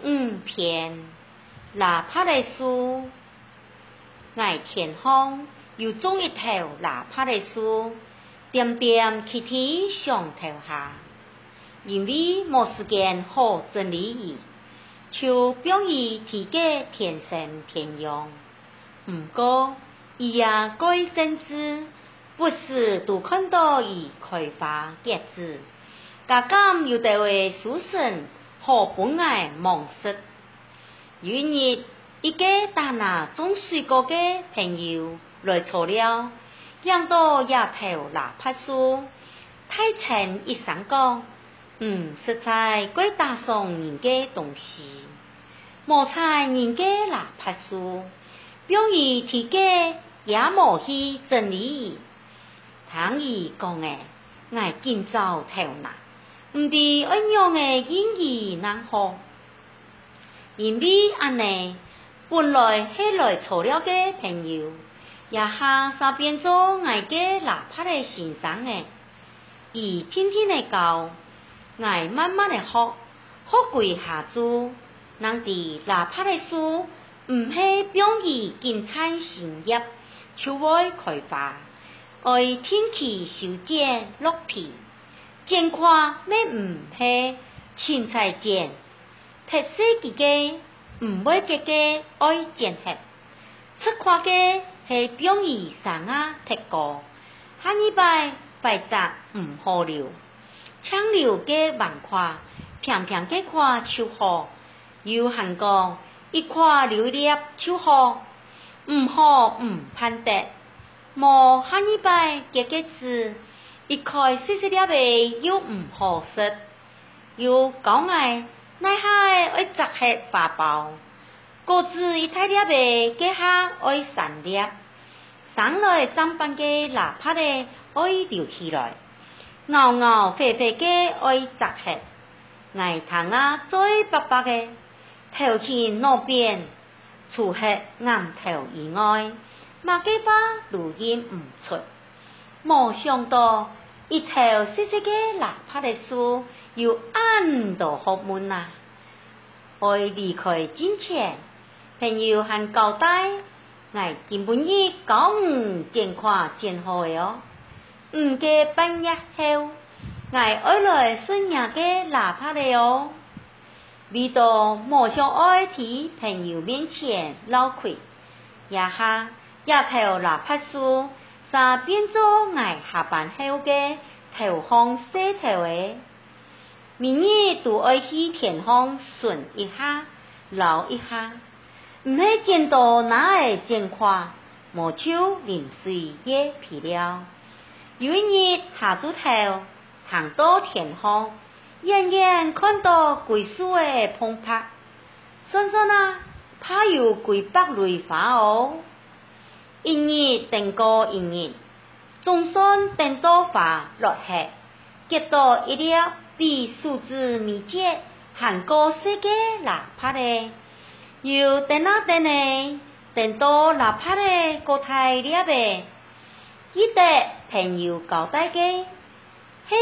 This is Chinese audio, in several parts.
5篇喇叭的书，我前方又种一头喇叭的树，点点滴滴上头下，因为没时间好整理伊，就表伊提给天生偏用。不过伊也该真知，不时都看到伊开花结籽，加减有地位书生好本爱忙失。有一日，一个打那种水果的朋友来坐了，养到野头喇叭树，太沉一声讲，实在该打送人家东西，莫采人家喇叭树，表伊提给也无去整理伊。听伊讲的，我今朝头拿，唔知安样的英语难好。因为安尼，本来是来坐了的朋友，也下三变做我的喇叭的先生的。伊天天的教，我慢慢的学，学几下子，人哋喇叭的树，唔是表伊金灿新叶，就会开花，爱天气修剪落皮，剪看咩唔是青菜剪。特色几个唔会个个爱剪黑，出看个是表伊生啊特高，下一摆杂唔好留，抢留个万块，平平个块就好，又喊讲一块留粒就好，唔好唔判得，无下一摆个字，一块细细粒的又唔好食，又讲爱。乃下爱摘黑花苞，果子一大粒的，计下爱3粒，上来砧板嘅喇叭的爱留起来，熬熬肥肥嘅爱摘黑，爱糖啊最白白嘅，头去那边，除黑岩头以外，马几把录音唔出，冇想到一头细细嘅喇叭的树。又按到学门啊！爱离开之前，朋友还交代，我根本伊讲剪看剪好哟。过半日后，我爱来新娘嘅喇叭了哟。味道莫想爱喺朋友面前捞开，也下也头喇叭树，三变做我下班后嘅头项洗头嘅。明日都爱去田方顺一下，捞一下，唔系见到哪会见看，无手淋水也皮了。有一日下猪头行到田方，远远看到桂树的澎湃，算算啊，怕有几百蕊花哦。一日等过一日，总算等到花落下，结到一粒。比数字密接还高些个喇叭的，又等啊等呢，等到喇叭的个太粒的，伊得朋友交代个，迄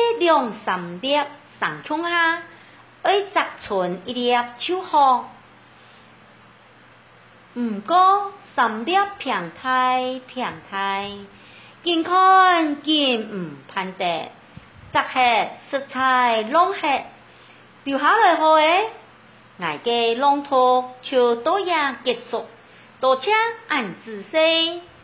2-3粒上冲下，爱摘存一粒就好。不过3粒平太，近看见唔判得。摘黑食材弄黑，留下来好诶，我嘅浪头就多样结束，多谢俺仔细。